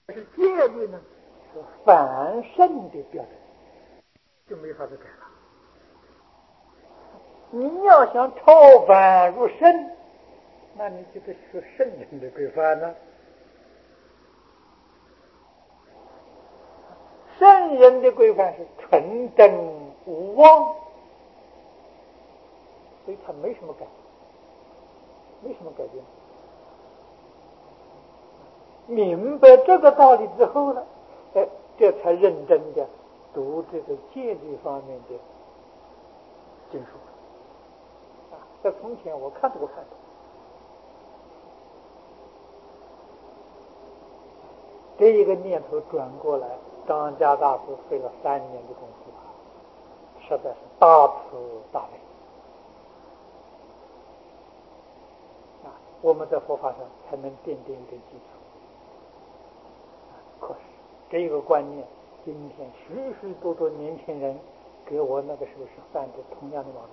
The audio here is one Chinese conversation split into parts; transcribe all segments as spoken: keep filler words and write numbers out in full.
是戒律呢，是凡圣的标准，就没法子改了。你要想超凡入圣，那你就得学圣人的规范呢。圣人的规范是纯真无妄，所以他没什么改，没什么改变。明白这个道理之后呢，哎，这才认真的读这个戒律方面的经书啊。在从前我看都看懂，这一个念头转过来，张家大师费了三年的功夫，实在是大慈大悲啊！我们在佛法上才能奠定一点基础。可是这个观念，今天许许多多年轻人给我那个时候是犯着同样的毛病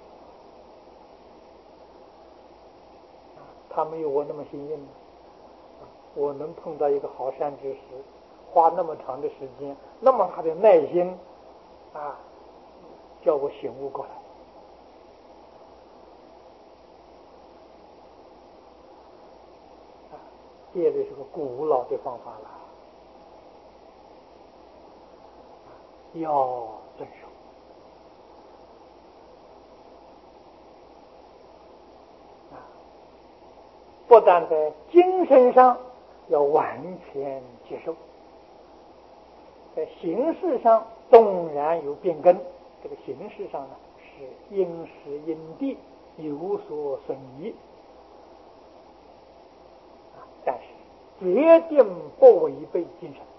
啊！他没有我那么幸运，我能碰到一个好善知识，花那么长的时间，那么大的耐心啊，叫我醒悟过来。啊，戒律是个古老的方法了，要遵守。啊，不但在精神上要完全接受，在形式上纵然有变更，这个形式上呢是因时因地有所损益，啊，但是决定不违背精神。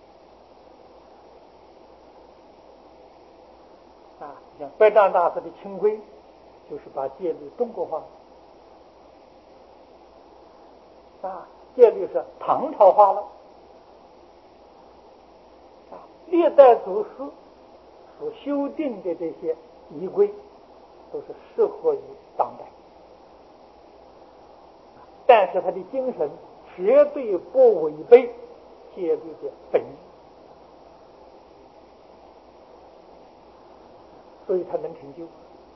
啊，像白丈大师的清规，就是把戒律中国化。啊，戒律是唐朝化了。啊，历代祖师所修订的这些仪规，都是适合于当代，但是他的精神绝对不违背戒律的本意，所以他能成就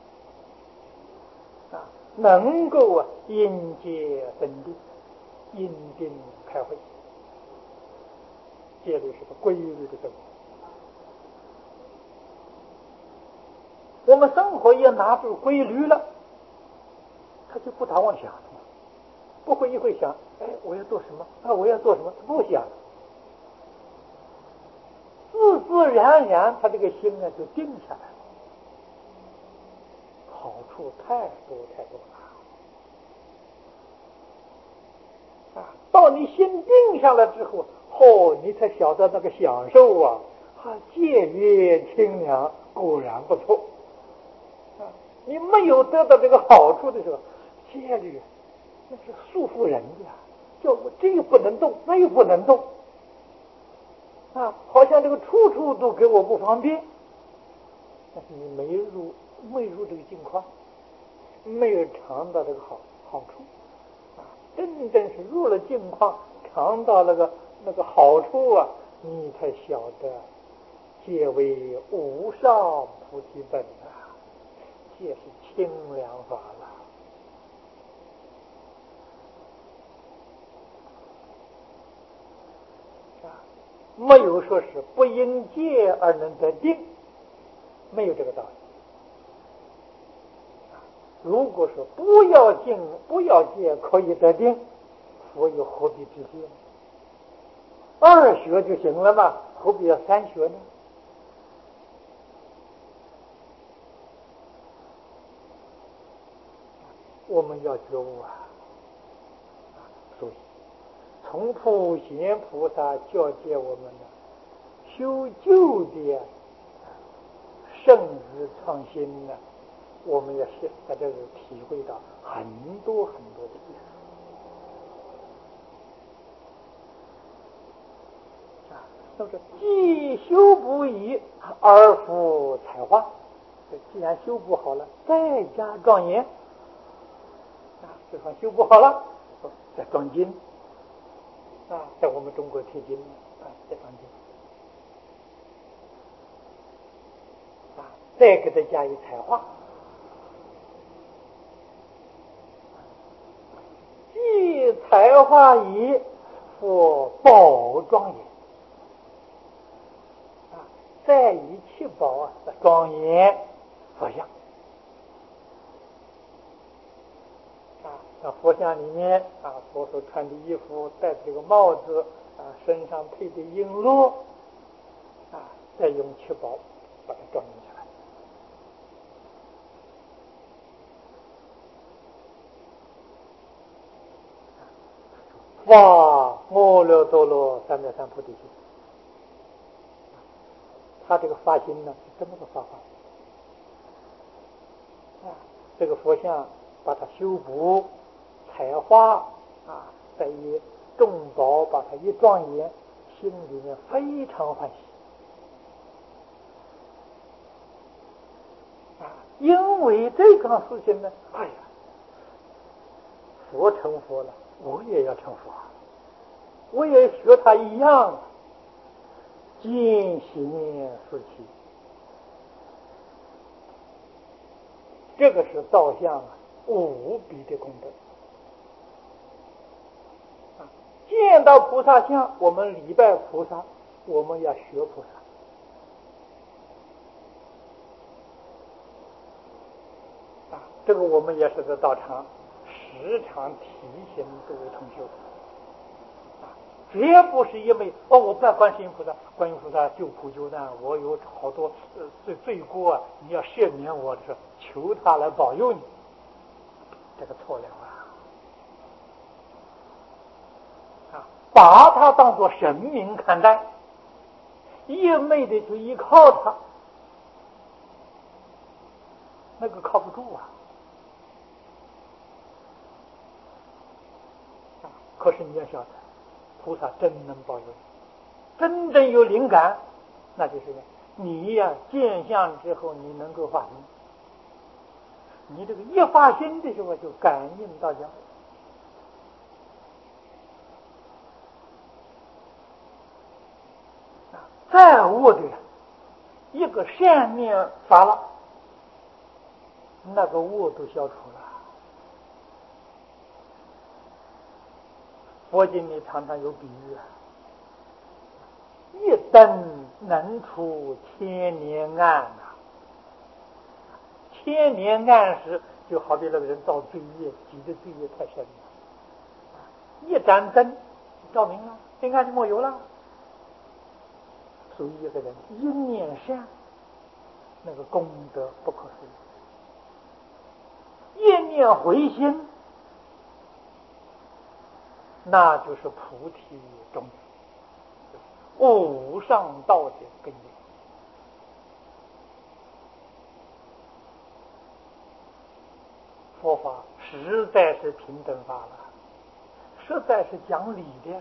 啊，能够啊因戒登定，因定开慧。戒律是个规律的生活，我们生活也拿住规律了，他就不打妄想了，不会一会想，哎，我要做什么啊？我要做什么？不想，自自然然，他这个心呢就定下来了，好处太多太多了啊！到你心定下来之后，哦，你才晓得那个享受啊，啊，戒约清凉，果然不错啊！你没有得到这个好处的时候，戒律那是束缚人的，叫我这个不能动，那又不能动啊，好像这个处处都给我不方便。但是你没入没入这个境况，没有尝到这个好好处啊，真正是入了境况，尝到那个那个好处啊，你才晓得戒为无上菩提本啊，戒是清凉法了啊，没有说是不因戒而能得定，没有这个道理。如果说不要禁不要戒可以得定，佛又何必之戒呢？二学就行了嘛，何必要三学呢？我们要觉悟啊！所以从普贤菩萨教诫我们的修旧的圣日创新呢，我们也是在这里体会到很多很多的意思啊。都是既修不已而复彩化，既然修不好了，再加庄严啊。这方修不好了，再装金啊，在我们中国贴金啊，这张经啊，再给它加以彩画，既彩画以佛宝庄严啊，再以七宝啊庄严佛像啊，那佛像里面啊，佛所穿的衣服，戴的这个帽子啊，身上配的璎珞啊，再用七宝把它庄严起来。发阿耨多罗三藐三菩提心，他这个发心呢是这么个发法啊，这个佛像把它修补彩画啊，再以众宝把它一庄严，心里面非常欢喜啊，因为这个事情呢，哎呀，佛成佛了，我也要成佛，我也学他一样，见行思齐，这个是造像啊无比的功德啊！见到菩萨像，我们礼拜菩萨，我们要学菩萨啊！这个我们也是在道场时常提醒各位同修。绝不是因为哦，我拜观世音菩萨，观音菩萨救苦救难，我有好多呃罪罪过啊，你要赦免我的时候，求他来保佑你，这个错了啊！啊，把他当作神明看待，一昧的去依靠他，那个靠不住啊！啊，可是你要晓得。菩萨真能保佑你，真正有灵感，那就是你呀、啊、见相之后，你能够发心，你这个一发心的时候就感应到家，再恶的人，一个善念发了，那个恶都消除了。佛经里常常有比喻啊，一灯能出千年暗啊！千年暗时，就好比那个人造罪业，积的罪业太深了，一盏灯照明了，黑暗就没有了。所以一个人一念善，那个功德不可思议；一念回心，那就是菩提种子，无上道的根源。佛法实在是平等法了，实在是讲理的。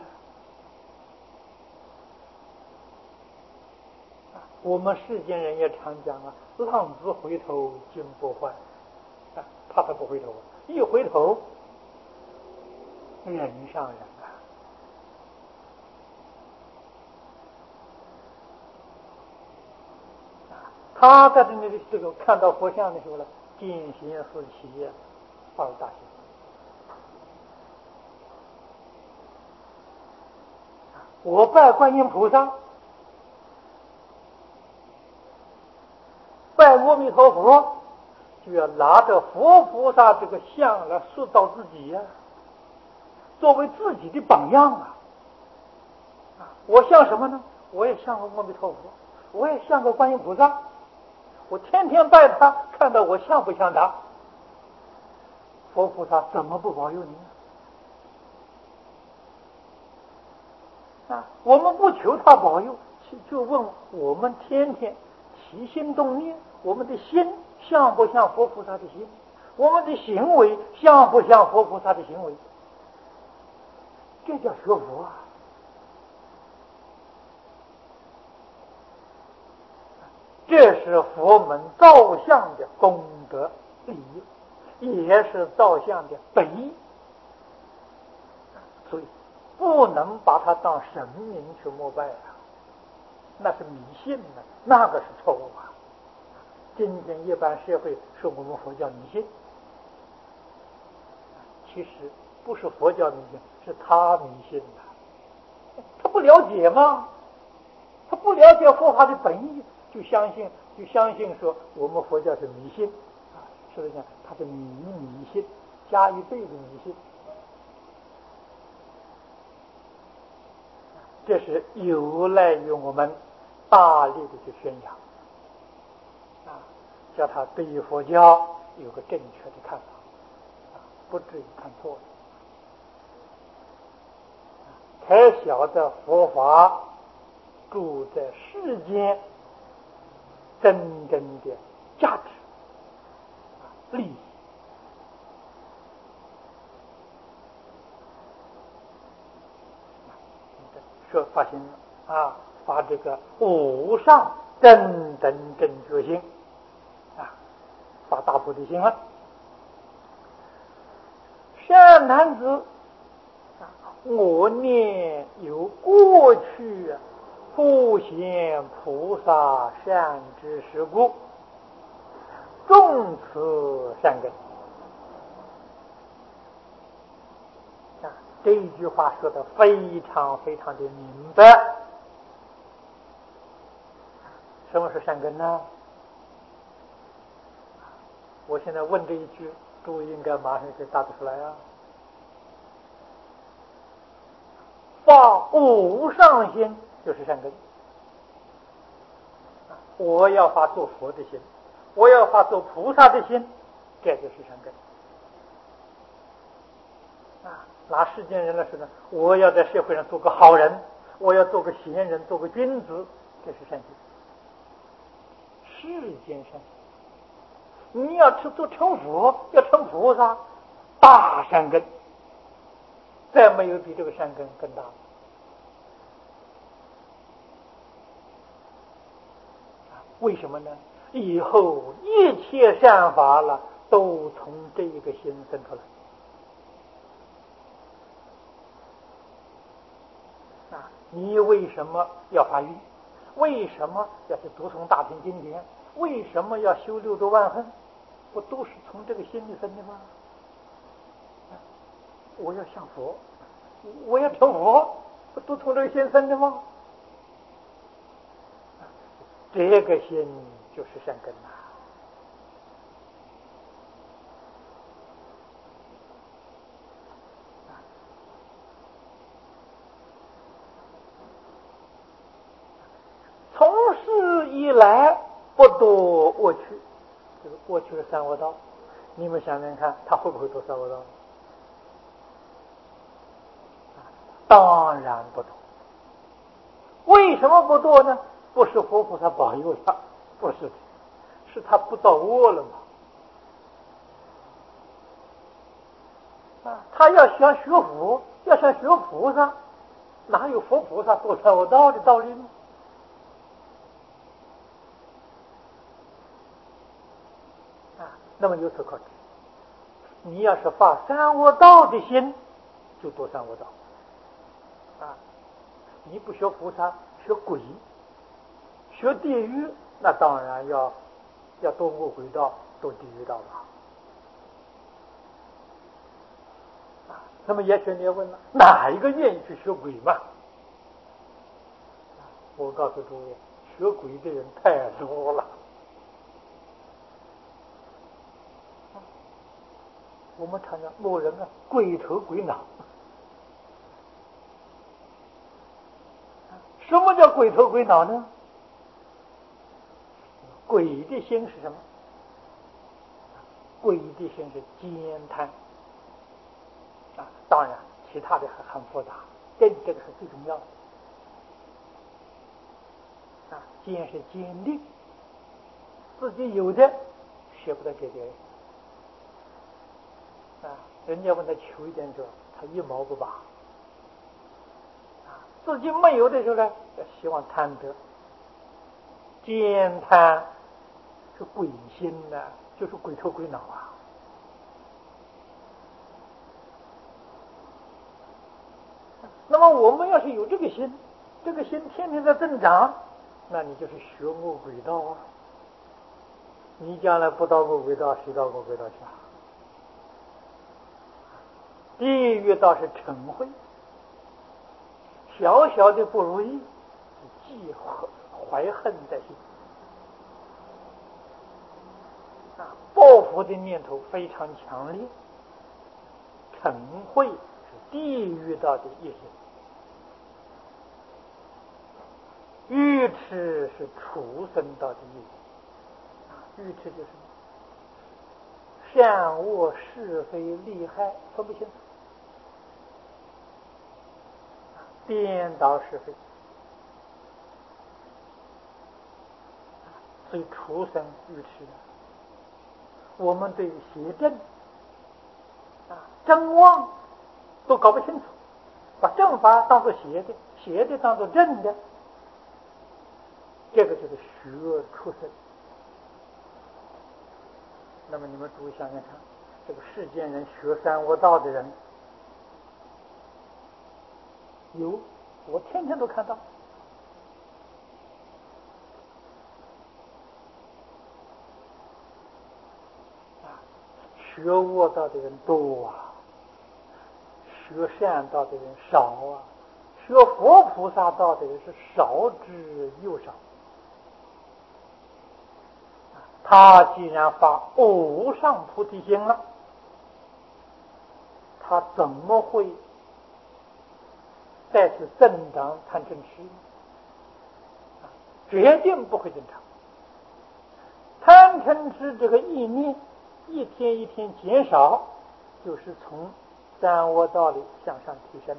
我们世间人也常讲啊，浪子回头金不换啊，怕他不回头，一回头人上人啊。他在这里这个看到佛像的时候呢，见行思齐，发了大心。我拜观音菩萨，拜阿弥陀佛，就要拿着佛菩萨这个像来塑造自己呀、啊，作为自己的榜样啊！啊，我像什么呢？我也像个阿弥陀佛，我也像个观音菩萨，我天天拜他，看到我像不像他？佛菩萨怎么不保佑你啊？我们不求他保佑，就问我们天天起心动念，我们的心像不像佛菩萨的心？我们的行为像不像佛菩萨的行为？这叫学佛啊！这是佛门造像的功德利益，也是造像的本意。所以不能把它当神明去膜拜啊，那是迷信呢、啊，那个是错误啊。今天一般社会说我们佛教迷信，其实不是佛教迷信，是他迷信的，他不了解吗？他不了解佛法的本意，就相信就相信说我们佛教是迷信啊，是不是讲他是迷迷信，加一倍的迷信。这是由来于我们大力的去宣扬啊，叫他对于佛教有个正确的看法啊，不至于看错了，才晓得佛法住在世间真正的价值啊利益。说发心啊，发这个无上正等正觉心啊，发大菩提心了。善男子，我念有过去不显菩萨善知识故，种此善根。啊，这一句话说的非常非常的明白。什么是善根呢？我现在问这一句，诸位应该马上可以答得出来啊。发无上心就是善根。我要发做佛的心，我要发做菩萨的心，这就是善根。啊，拿世间人来说呢，我要在社会上做个好人，我要做个贤人，做个君子，这是善心。世间善心，你要去做成佛，要成菩萨，大善根，再没有比这个善根更大的。为什么呢？以后一切善法了，都从这一个心生出来。啊，你为什么要发愿？为什么要去读诵大乘经典？为什么要修六度万行？不都是从这个心里生的吗？我要向佛，我要成佛，不都从这个心生的吗？这个心就是善根呐。从世以来不堕过去，这个过去的三恶道，你们想想看，他会不会堕三恶道？当然不堕。为什么不堕呢？不是佛菩萨保佑他，不是的，是他不造恶了嘛。啊，他要想学佛，要想学菩萨，哪有佛菩萨堕三恶道的道理呢？啊，那么由此可知，你要是发三恶道的心，就堕三恶道。啊，你不学菩萨，学鬼，学地狱，那当然要要堕恶鬼道，堕地狱道了。啊，那么也许你要问了，哪一个愿意去学鬼嘛？我告诉诸位，学鬼的人太多了。我们常讲某人啊，鬼头鬼脑。什么叫鬼头鬼脑呢？鬼的心是什么？鬼的心是奸贪啊，当然其他的还很复杂，但这个是最重要的啊。奸是坚定，自己有的舍不得给别人啊，人家问他求一点者，他一毛不拔啊，自己没有的时候呢，希望贪得。奸贪是鬼心呐、啊，就是鬼头鬼脑啊。 那么我们要是有这个心，这个心天天在增长，那你就是学魔鬼道啊！你将来不到魔鬼道，谁到魔鬼道去啊？地狱道是嗔恚，小小的不如意，记怀恨在心啊，报复的念头非常强烈。嗔恚是地狱道的业性，愚痴是畜生道的业性啊。愚痴就是善恶是非利害分不清楚，颠倒是非，所以畜生愚痴的。我们对邪正啊正妄都搞不清楚，把正法当作邪的，邪的当作正的，这个就是学畜生。那么你们注意想想看，这个世间人学三恶道的人有，我天天都看到。啊，学恶道的人多啊，学善道的人少啊，学佛菩萨道的人是少之又少。他既然发无上菩提心了，他怎么会再次增长贪嗔痴？决定不会增长。贪嗔痴这个意念一天一天减少，就是从三恶道里向上提升。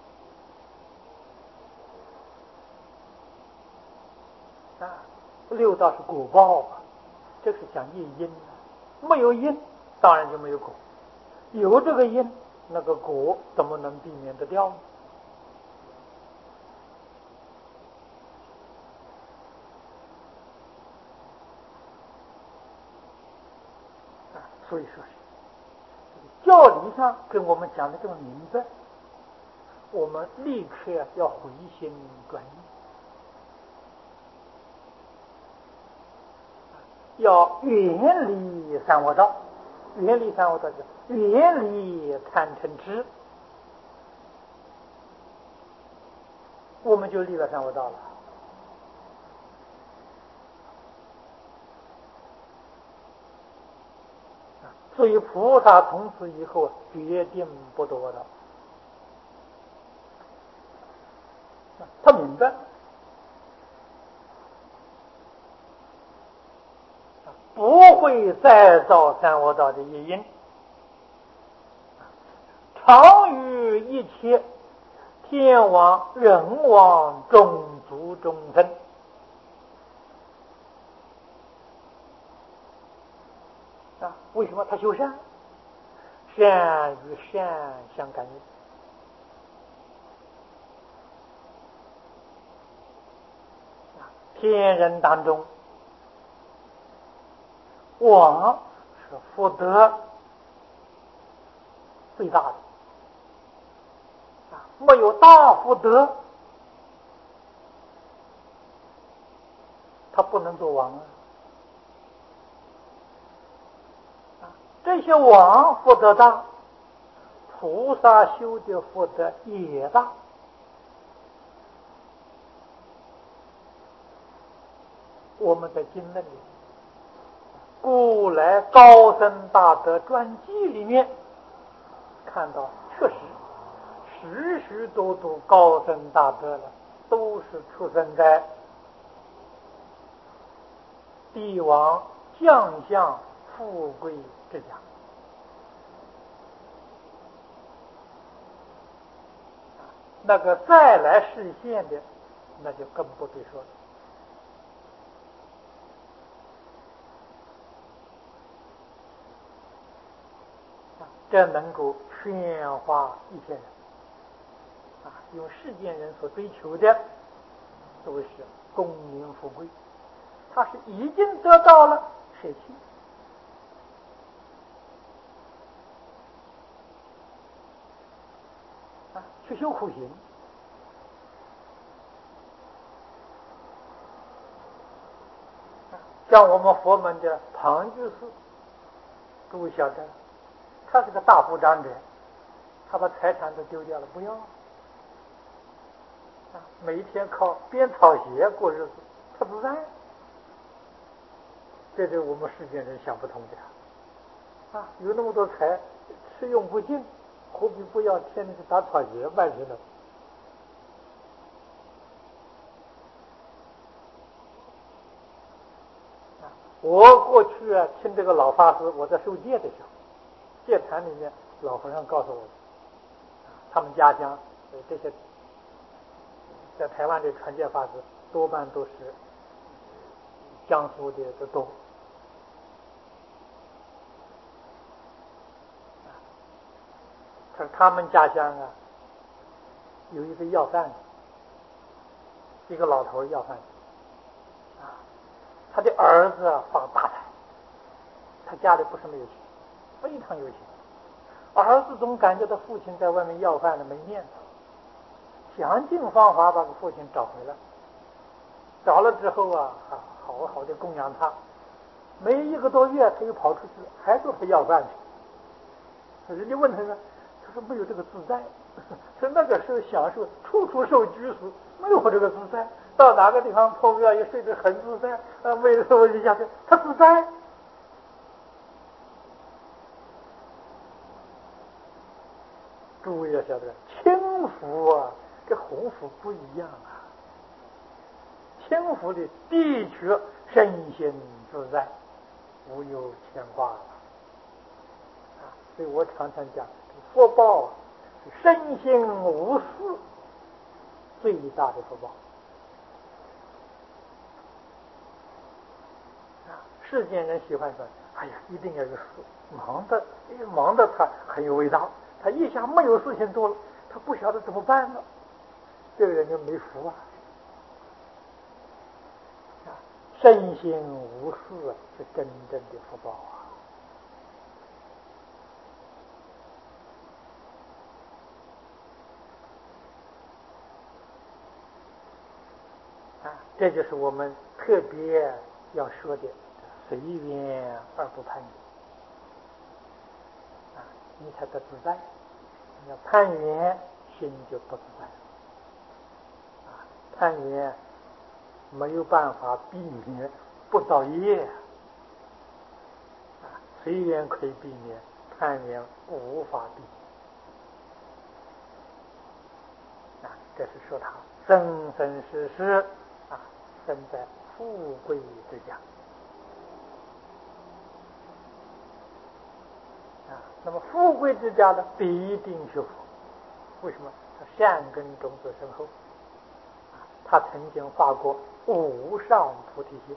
啊，六道是果报啊，这是讲业因，没有因当然就没有果，有这个因，那个果怎么能避免得掉呢？啊，所以说是教理上跟我们讲的这么明白，我们立刻要回心转意，要远离三恶道，远离三恶道就远离贪嗔痴，我们就离了三恶道了。所以菩萨从此以后决定不堕的，他明白不会再造三恶道的业因，常与一切天王人王种族众生啊，为什么他修善？善与善相感应啊，天人当中，王是福德最大的啊，没有大福德，他不能做王啊。这些王福德大，菩萨修的福德也大。我们在经论里，古来高僧大德传记里面看到，确实许许多多高僧大德了，都是出生在帝王将相富贵之家。那个再来实现的，那就更不必说了。这能够劝化一些人啊，用世间人所追求的都是功名富贵，他是已经得到了舍弃啊，去修苦行， 像我们佛门的庞居士，诸位晓得，他是个大富长者，他把财产都丢掉了，不要，啊，每一天靠编草鞋过日子，他自在。这是我们世间人想不通的啊！有那么多财，吃用不尽，何必不要天天去打草鞋卖去呢？啊！我过去啊听这个老法师，我在受戒的时候，戒坛里面老和尚告诉我，他们家乡这些在台湾的传戒法师多半都是江苏的都多。可是他们家乡啊，有一个要饭的，一个老头要饭的，啊，他的儿子啊发大财，他家里不是没有钱，非常有钱，儿子总感觉到父亲在外面要饭的没面子，想尽方法把父亲找回来，找了之后啊，好好的供养他，没一个多月他又跑出去了，还说他要饭去，人家问他呢。他说没有这个自在，说那个时候享受处处受拘束，没有这个自在。到哪个地方碰庙也睡得很自在，啊，为了我就下去，他自在。诸位要晓得，轻浮啊，跟鸿福不一样啊。轻浮的的确身心自在，无有牵挂了。啊，所以我常常讲。福报啊，身心无事最大的福报啊！世间人喜欢说：“哎呀，一定要有事，忙的，忙的他很有味道。他一下没有事情做了，他不晓得怎么办了，这个人就没福啊！啊，身心无事是真正的福报啊！”啊，这就是我们特别要说的，随缘而不攀缘。啊，你才得自在。你要攀缘，心就不自在。啊，攀缘没有办法避免不造业。啊，随缘可以避免，攀缘无法避免。啊，这是说他生生世世啊，生在富贵之家。啊，那么富贵之家呢，必定学佛。为什么？他善根种子深厚。啊，他曾经发过无上菩提心。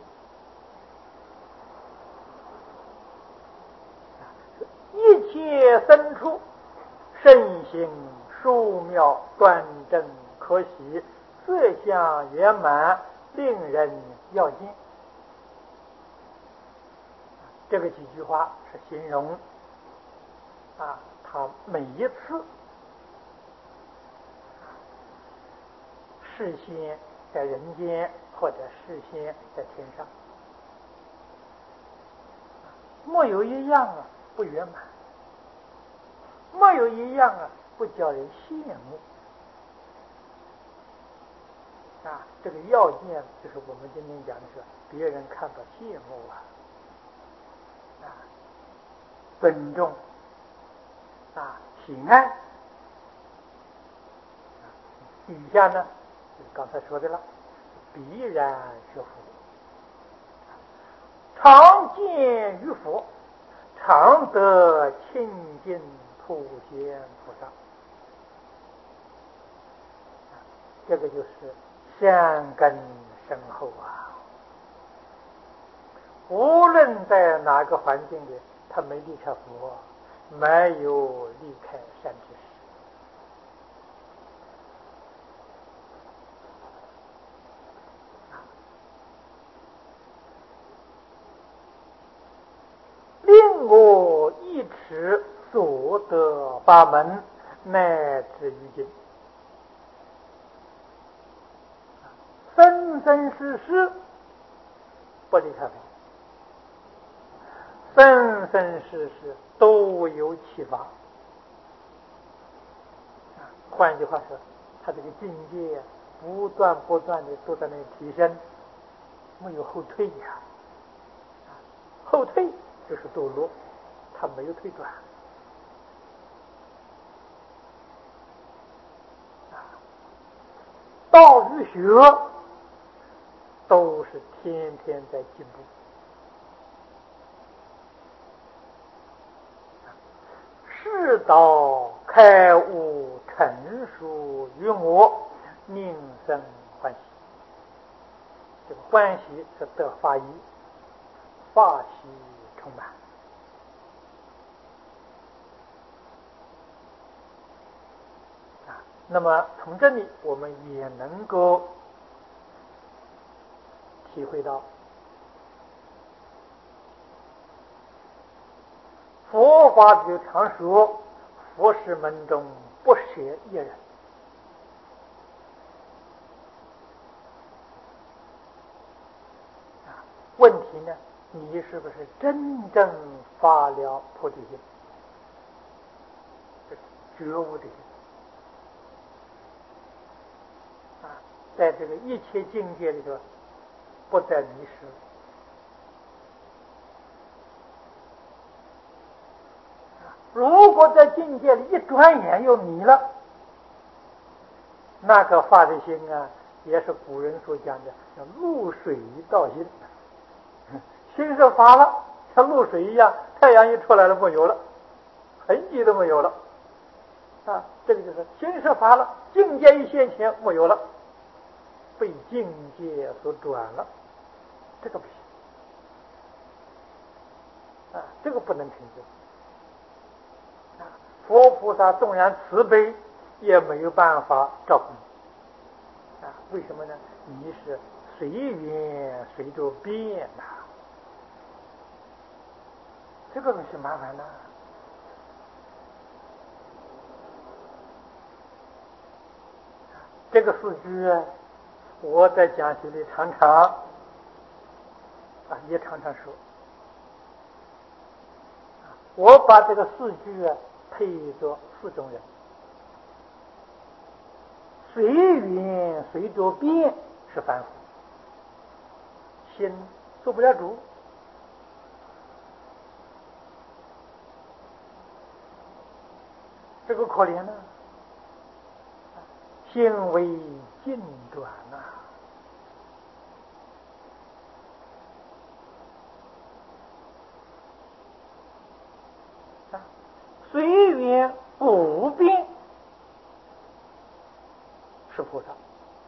啊，一切僧处，身形殊妙端正可喜，色相圆满，令人要见。这个几句话是形容啊，他每一次事先在人间，或者事先在天上，没有一样啊不圆满，没有一样啊不叫人羡慕。啊，这个要件就是我们今天讲的是别人看到羡慕啊，啊，尊重，啊，喜爱。啊，底下呢，刚才说的了，必然学佛，常见于佛，常得清净普贤菩萨。这个就是善根深厚啊！无论在哪个环境里，他没离开佛，没有离开善知识。令我一持所得法门，乃至于今，生生世世不离开佛。 生生世世都有启发。换句话说，他这个境界不断不断的都在那提升，没有后退呀。后退就是堕落，他没有退转。道与学都是天天在进步。是道开悟成熟于我，宁生欢喜。这个欢喜是得法益，法喜充满。啊，那么从这里我们也能够体会到佛法就常说，佛事门中不舍一人。啊，问题呢，你是不是真正发了菩提心，觉悟的心？啊，在这个一切境界里头，不再迷失。如果在境界里一转眼又迷了，那个发的心啊，也是古人所讲的叫露水道心。心是发了，像露水一样，太阳一出来了没有了，痕迹都没有了。啊，这个就是心是发了，境界一现前没有了，被境界所转了，这个不行。啊，这个不能成就。佛菩萨纵然慈悲，也没有办法照顾你。啊，为什么呢？你是随缘随着变呐、啊，这个东西麻烦了。这个四句我在讲习里常常啊也常常说，我把这个四句啊配作四种人。随缘随着变是凡夫，心做不了主，这个可怜呢、啊，心为境转呐、啊，随缘不变是菩萨。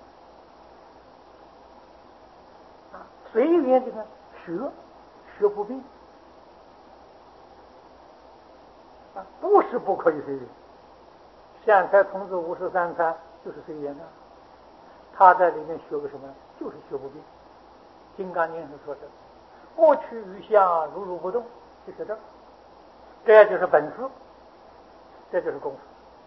啊，随缘这个学学不变啊，不是不可以随缘。善财童子五十三参就是随缘的，他在里面学个什么？就是学不变。金刚经是说的，不取于相，如如不动，就学这，这就是本事，这就是功夫。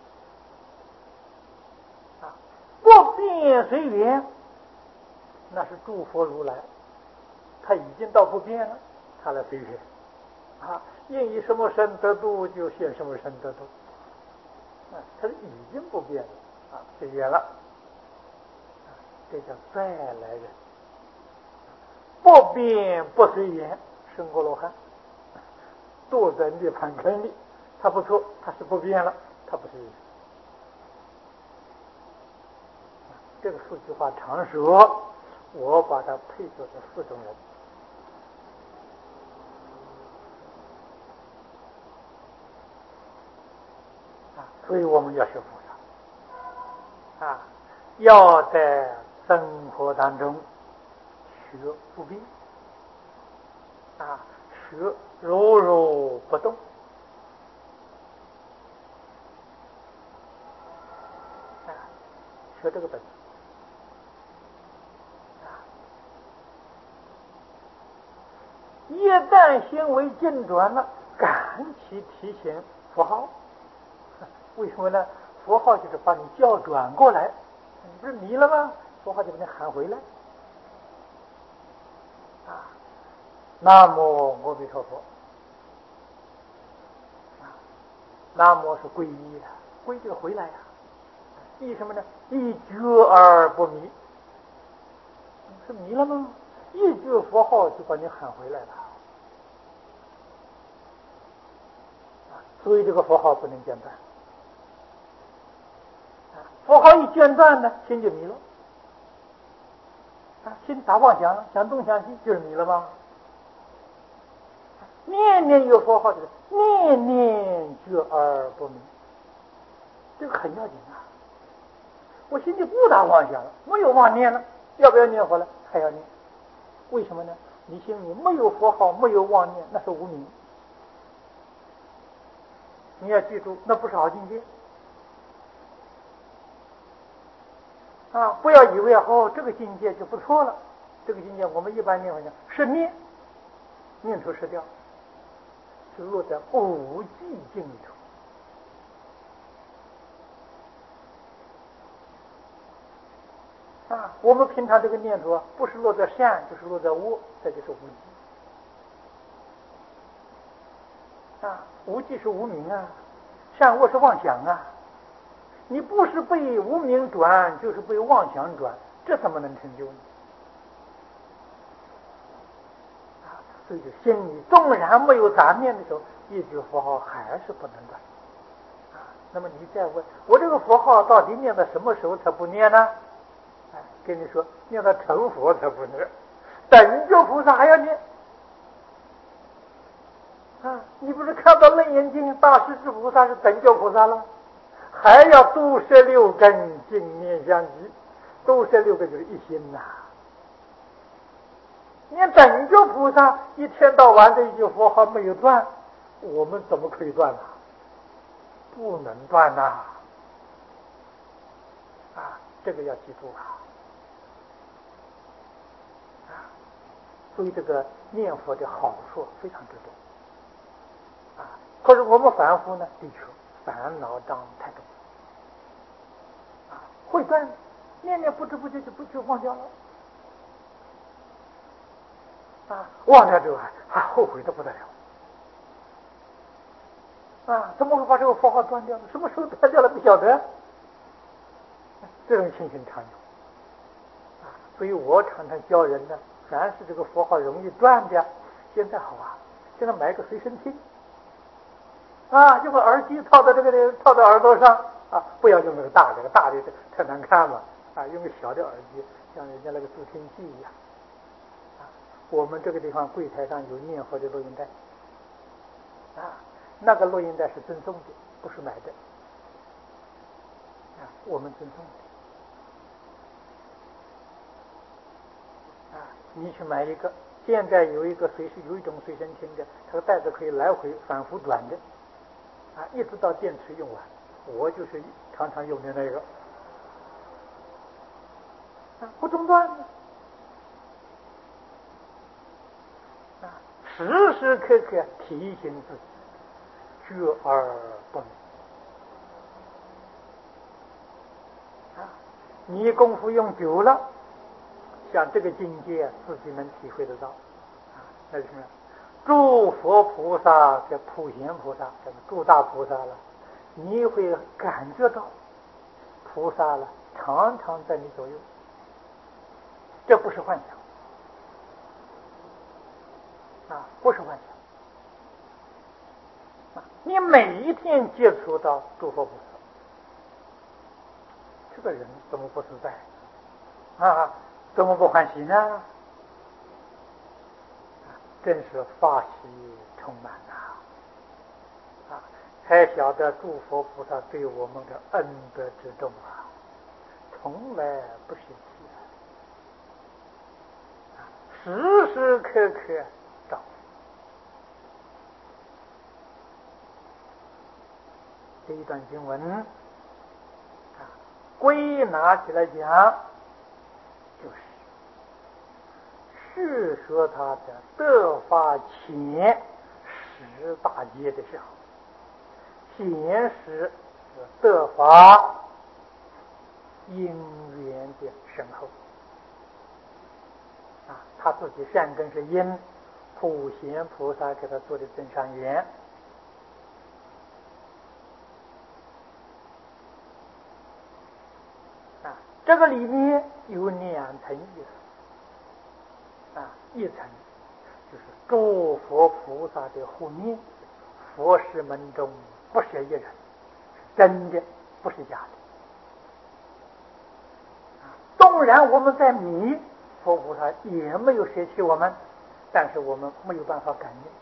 啊，不变随缘，那是诸佛如来，他已经到不变了，他来随缘。啊，应以什么身得度，就现什么身得度。啊，他已经不变了，啊，随缘了。啊，这叫再来人。不变不随缘，生过罗汉，堕在涅槃坑里，他不错，他是不变了，他不随缘。这个四句话常说，我把它配作这四种人。啊，所以我们要学佛法，啊，要在生活当中学不变，啊，学如如不动，啊，学这个本事。一旦心为境转了，赶起提醒佛号。为什么呢？佛号就是把你叫转过来，你不是迷了吗？佛号就把你喊回来。啊，南无阿弥陀佛， 南无是皈依的，皈就回来呀、啊。依什么呢？依觉而不迷，是迷了吗？一句佛号就把你喊回来了。所以这个佛号不能间断。佛号一间断呢，心就迷了。啊，心打妄想，想东想西，就是迷了吗？念念有佛号，就是念念觉而不迷，这个很要紧啊。我心里不打妄想了，没有妄念了，要不要念佛了？还要念。为什么呢？你心里没有佛号，没有妄念，那是无明。你要记住，那不是好境界啊！不要以为哦，这个境界就不错了。这个境界我们一般念法讲是念，念头失掉，是落在无记境里头。啊，我们平常这个念头啊，不是落在善，就是落在恶，这就是无记。啊，无记是无明啊，善恶是妄想啊。你不是被无明转，就是被妄想转，这怎么能成就呢？啊，所以心里纵然没有杂念的时候，一句佛号还是不能断。啊，那么你再问我这个佛号到底念到什么时候才不念呢？跟你说，念到成佛才不念，等觉菩萨还要念啊！你不是看到《楞严经》大势至菩萨是等觉菩萨了，还要度摄六根，净念相继。度摄六根就是一心呐、啊。念等觉菩萨一天到晚的一句佛号没有断，我们怎么可以断呢、啊？不能断呐！啊，这个要记住啊！所以这个念佛的好处非常之多啊！可是我们凡夫呢，的确烦恼障太多啊，会断，念念不知不觉就不就忘掉了啊！忘掉之后还还后悔的不得了啊！怎么会把这个佛号断掉了？什么时候断掉了不晓得？这种情形常有啊！所以我常常教人呢。凡是这个佛号容易断的，现在好啊，现在买个随身听啊，用个耳机套到这个套到耳朵上啊，不要用那个大的，大的太难看了啊，用个小的耳机，像人家那个助听器一样啊。我们这个地方柜台上有念佛的录音带啊，那个录音带是赠送的，不是买的啊，我们赠送的。啊，你去买一个，现在有一个随时有一种随身听的，它的带子可以来回反复转的，啊，一直到电池用完。我就是常常用的那个，啊，不中断的，啊，时时刻刻提醒自己，觉而不迷。啊，你功夫用久了。像这个境界自己能体会得到啊，那是什么？诸佛菩萨这普贤菩萨，这个诸大菩萨了，你会感觉到菩萨了常常在你左右，这不是幻想啊，不是幻想啊！你每一天接触到诸佛菩萨，这个人怎么不自在啊？怎么不欢喜呢？真是法喜充满呐！啊，才晓得诸佛菩萨对我们的恩德之重啊，从来不生气啊，时时刻刻照顾。这一段经文啊，归纳起来讲，就是叙说他的得法前十大劫的时候，显示得法因缘的深厚啊，他自己善根是因，普贤菩萨给他做的增上缘啊，这个里面有两层意思啊，一层就是诸佛菩萨的护念，佛事门中不舍一人，真的不是假的。纵然我们在迷，佛菩萨也没有舍弃我们，但是我们没有办法感应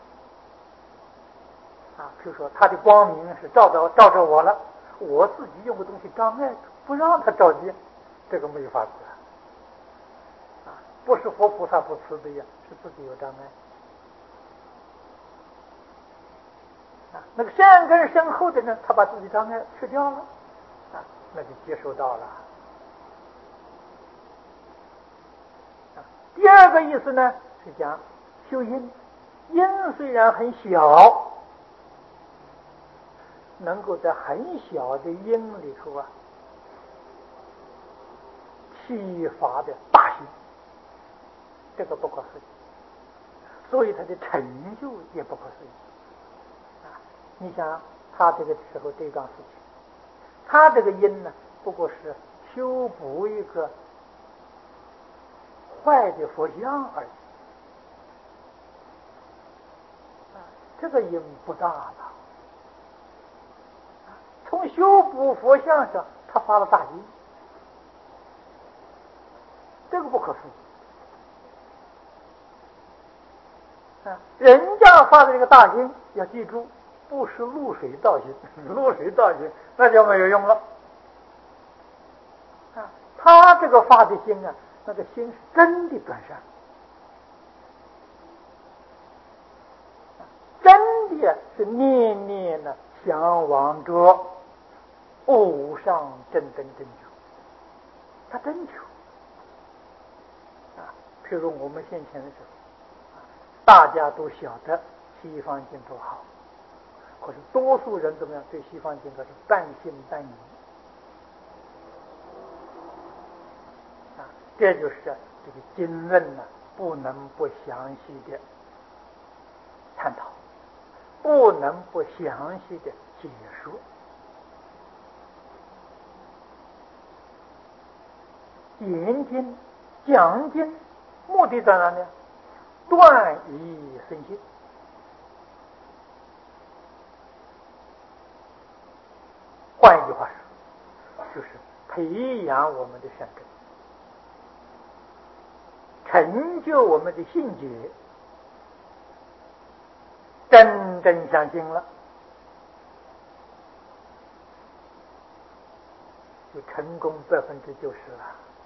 啊。比如说他的光明是照着照着我了，我自己用个东西障碍，不让他照见，这个没有法子啊。不是佛菩萨不慈悲呀，是自己有障碍啊。那个善根深厚的呢，他把自己障碍去掉了啊，那就接受到了。第二个意思呢，是讲修因，因虽然很小，能够在很小的因里头啊，启发的大心，这个不可思议，所以他的成就也不可思议啊！你想他这个时候这桩事情，他这个因呢，不过是修补一个坏的佛像而已啊，这个因不大了。从修补佛像上，他发了大心，这个不可思议啊！人家发的这个大心，要记住，不是露水造心，露水造心那就没有用了啊！他这个发的心啊，那个心是真的端善，真的是念念的向往着无上正等正觉，他真求啊！譬如我们先前的时候，大家都晓得西方净土好，可是多数人怎么样？对西方净土是半信半疑啊！这就是这个经论呢，不能不详细的探讨，不能不详细的解说。言经讲经目的在哪里？断疑生信。换一句话说，就是培养我们的善根，成就我们的信解，真正相信了，就成功百分之九十了。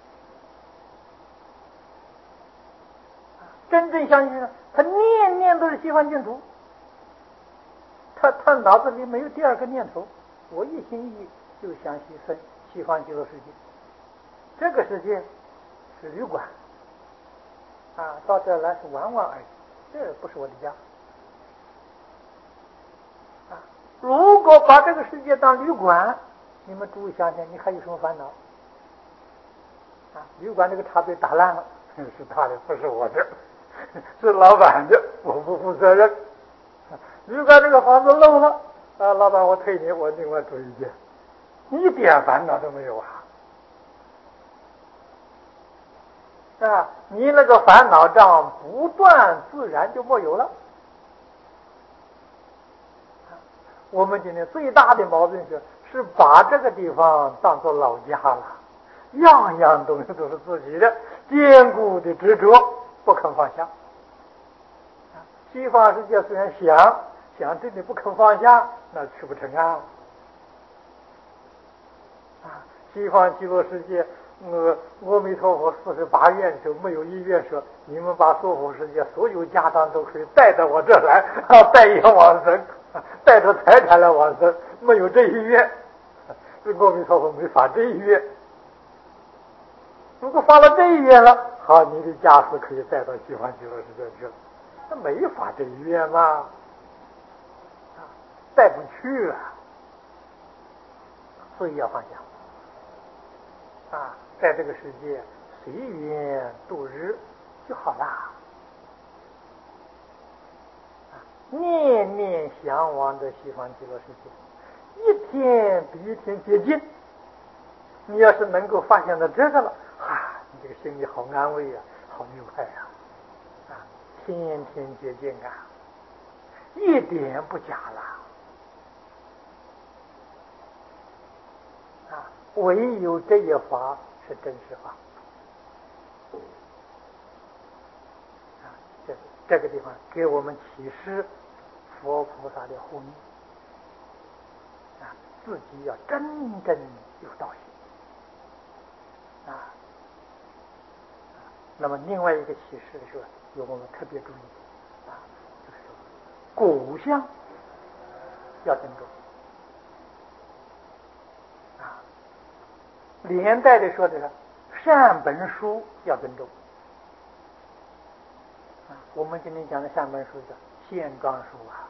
真正相信了，他念念都是西方净土，他他脑子里没有第二个念头，我一心一意就想去生西方极乐世界。这个世界是旅馆啊，到这来是玩玩而已，这不是我的家啊。如果把这个世界当旅馆，你们注意想想，你还有什么烦恼啊？旅馆这个茶杯打烂了，是他的，不是我的，是老板的，我不负责任。旅馆这个房子漏了啊，老板我退你，我另外出一间，一点烦恼都没有啊！啊，你那个烦恼障不断，自然就没有了。我们今天最大的毛病是，是把这个地方当作老家了，样样东西都是自己的，坚固的执着，不肯放下。西方世界虽然想想对你不肯放下，那去不成啊！啊，西方极乐世界，呃，阿弥陀佛四十八愿就没有一愿说你们把娑婆世界所有家当都可以带到我这来，啊，带业往生，带着财产来往生，没有这一愿。这阿弥陀佛没发这一愿。如果发了这一愿了，好，你的家世可以带到西方极乐世界去了。他没法这一愿嘛，啊，带不去啊，所以要放下啊，在这个世界随缘度日就好啦。啊，念念向往的西方极乐世界，一天比一天接近， 你要是能够发现到这个了，哈，你这个心里好安慰呀、啊，好愉快呀、啊，啊，天天接近啊，一点不假了，啊，唯有这一法是真实法，啊，这这个地方给我们启示佛菩萨的呼吁，啊，自己要真正有道心。啊，那么另外一个启示的时候，有我们特别注意啊，就是说古相要尊重啊，连带的说的是善本书要尊重啊。我们今天讲的善本书叫现状书啊，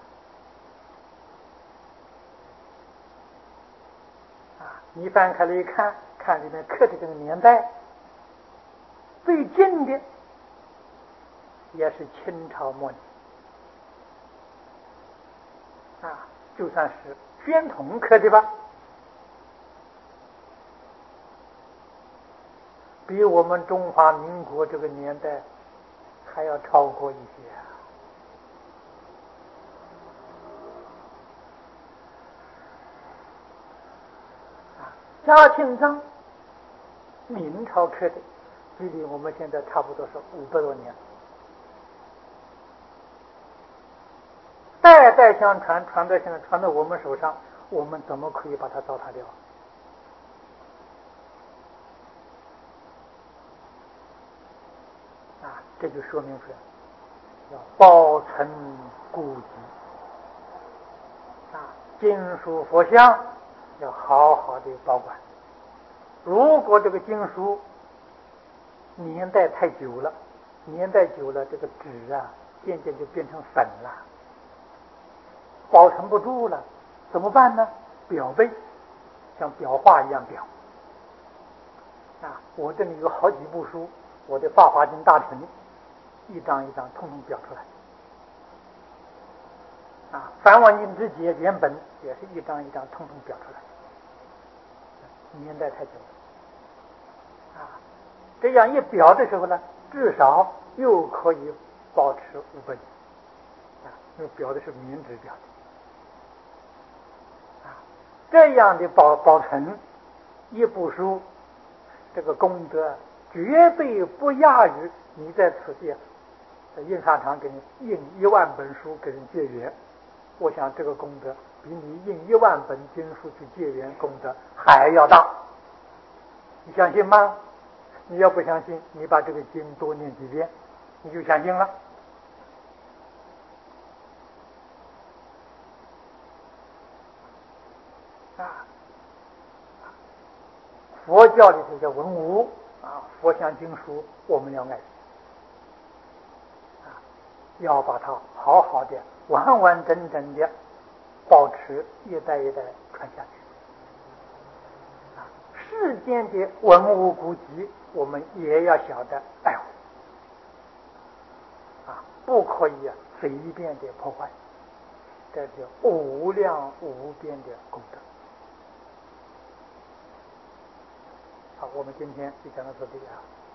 啊，你翻开了一看，看里面刻的这个年代。最近的也是清朝末年啊，就算是宣统刻的吧，比我们中华民国这个年代还要超过一些啊。嘉庆章明朝刻的，距离我们现在差不多是五百多年，代代相传，传到现在，传到我们手上，我们怎么可以把它糟蹋掉？啊，这就说明出来，要保存古籍啊，经书佛像要好好的保管。如果这个经书年代太久了，年代久了，这个纸啊，渐渐就变成粉了，保存不住了，怎么办呢？裱背，像裱画一样裱。啊，我这里有好几部书，我的《法华经》大全，一张一张统统裱出来。啊，《梵网经》之解原本也是一张一张统统裱出来。年代太久了，啊，这样一裱的时候呢，至少又可以保持五百年，啊，因为裱的是棉纸裱的，啊，这样的保保存一部书，这个功德绝对不亚于你在此地印刷厂给你印一万本书给人结缘。我想这个功德比你印一万本经书去结缘功德还要大，你相信吗？你要不相信，你把这个经多念几遍，你就相信了。啊，佛教里头叫文物啊，佛像经书我们要爱惜啊，要把它好好的、完完整整的保持，一代一代传下去。啊，世间的文物古籍，我们也要晓得爱护啊，不可以啊随便的破坏，这是无量无边的功德。好，我们今天就讲到这里啊。